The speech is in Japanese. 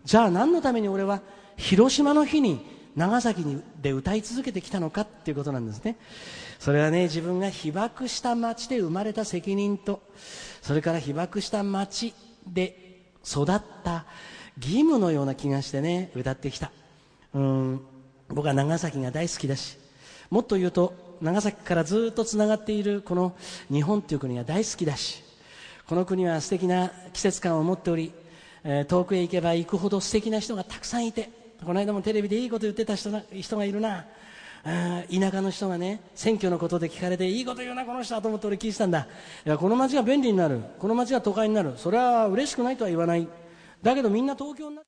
じゃあ何のために俺は広島の日に長崎で歌い続けてきたのかっていうことなんですね。それはね、自分が被爆した町で生まれた責任と、それから被爆した町で育った義務のような気がしてね、歌ってきた。僕は長崎が大好きだし、もっと言うと長崎からずっとつながっているこの日本という国が大好きだし、この国は素敵な季節感を持っており、遠くへ行けば行くほど素敵な人がたくさんいて、この間もテレビでいいこと言ってた人がいるな。田舎の人がね、選挙のことで聞かれて、いいこと言うなこの人はと思って俺聞いてたんだ。いや、この街が便利になる、この街が都会になる、それは嬉しくないとは言わない。だけどみんな東京になって